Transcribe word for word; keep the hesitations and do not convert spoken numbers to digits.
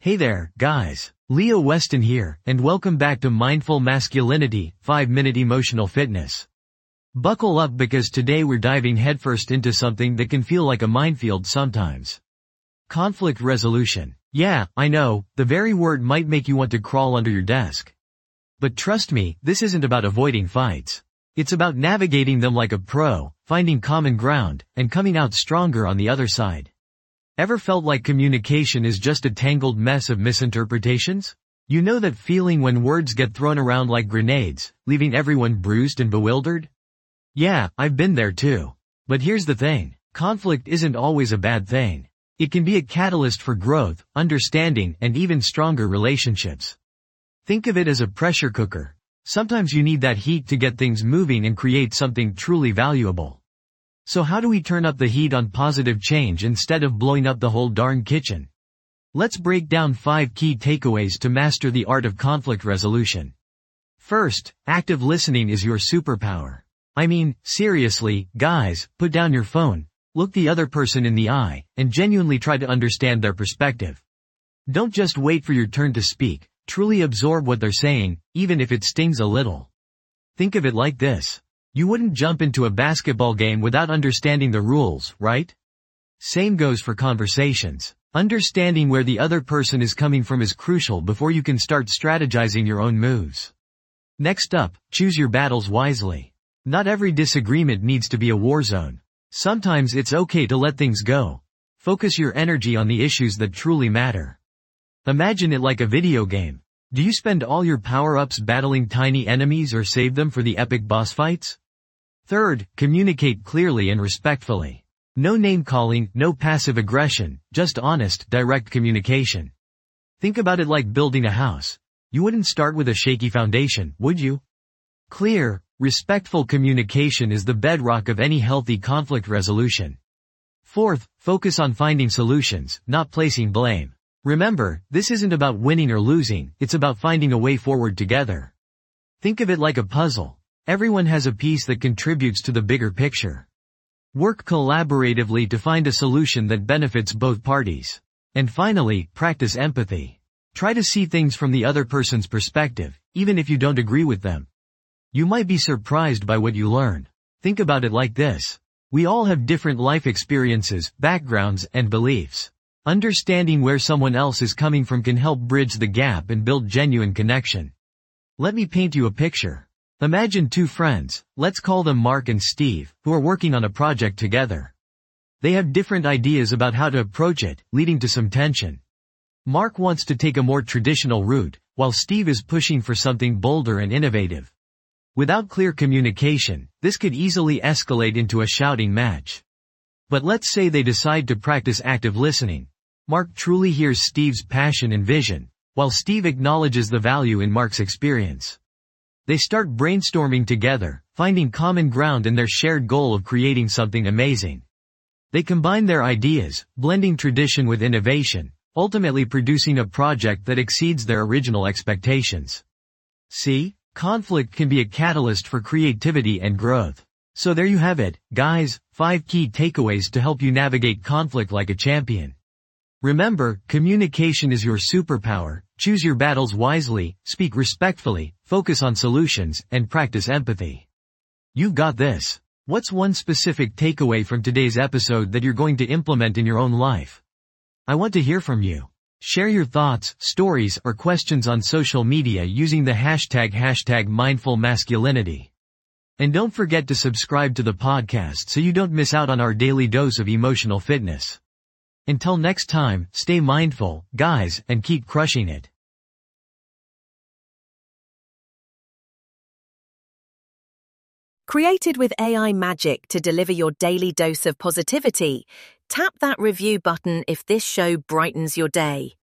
Hey there, guys. Leo Weston here, and welcome back to Mindful Masculinity, five minute Emotional Fitness. Buckle up because today we're diving headfirst into something that can feel like a minefield sometimes. Conflict resolution. Yeah, I know, the very word might make you want to crawl under your desk. But trust me, this isn't about avoiding fights. It's about navigating them like a pro, finding common ground, and coming out stronger on the other side. Ever felt like communication is just a tangled mess of misinterpretations? You know that feeling when words get thrown around like grenades, leaving everyone bruised and bewildered? Yeah, I've been there too. But here's the thing, conflict isn't always a bad thing. It can be a catalyst for growth, understanding, and even stronger relationships. Think of it as a pressure cooker. Sometimes you need that heat to get things moving and create something truly valuable. So how do we turn up the heat on positive change instead of blowing up the whole darn kitchen? Let's break down five key takeaways to master the art of conflict resolution. First, active listening is your superpower. I mean, seriously, guys, put down your phone, look the other person in the eye, and genuinely try to understand their perspective. Don't just wait for your turn to speak, truly absorb what they're saying, even if it stings a little. Think of it like this. You wouldn't jump into a basketball game without understanding the rules, right? Same goes for conversations. Understanding where the other person is coming from is crucial before you can start strategizing your own moves. Next up, choose your battles wisely. Not every disagreement needs to be a war zone. Sometimes it's okay to let things go. Focus your energy on the issues that truly matter. Imagine it like a video game. Do you spend all your power-ups battling tiny enemies or save them for the epic boss fights? Third, communicate clearly and respectfully. No name-calling, no passive aggression, just honest, direct communication. Think about it like building a house. You wouldn't start with a shaky foundation, would you? Clear, respectful communication is the bedrock of any healthy conflict resolution. Fourth, focus on finding solutions, not placing blame. Remember, this isn't about winning or losing, it's about finding a way forward together. Think of it like a puzzle. Everyone has a piece that contributes to the bigger picture. Work collaboratively to find a solution that benefits both parties. And finally, practice empathy. Try to see things from the other person's perspective, even if you don't agree with them. You might be surprised by what you learn. Think about it like this. We all have different life experiences, backgrounds, and beliefs. Understanding where someone else is coming from can help bridge the gap and build genuine connection. Let me paint you a picture. Imagine two friends, let's call them Mark and Steve, who are working on a project together. They have different ideas about how to approach it, leading to some tension. Mark wants to take a more traditional route, while Steve is pushing for something bolder and innovative. Without clear communication, this could easily escalate into a shouting match. But let's say they decide to practice active listening. Mark truly hears Steve's passion and vision, while Steve acknowledges the value in Mark's experience. They start brainstorming together, finding common ground in their shared goal of creating something amazing. They combine their ideas, blending tradition with innovation, ultimately producing a project that exceeds their original expectations. See, conflict can be a catalyst for creativity and growth. So there you have it, guys, five key takeaways to help you navigate conflict like a champion. Remember, communication is your superpower, choose your battles wisely, speak respectfully, focus on solutions, and practice empathy. You've got this. What's one specific takeaway from today's episode that you're going to implement in your own life? I want to hear from you. Share your thoughts, stories, or questions on social media using the hashtag hashtag mindful masculinity. And don't forget to subscribe to the podcast so you don't miss out on our daily dose of emotional fitness. Until next time, stay mindful, guys, and keep crushing it. Created with A I magic to deliver your daily dose of positivity, tap that review button if this show brightens your day.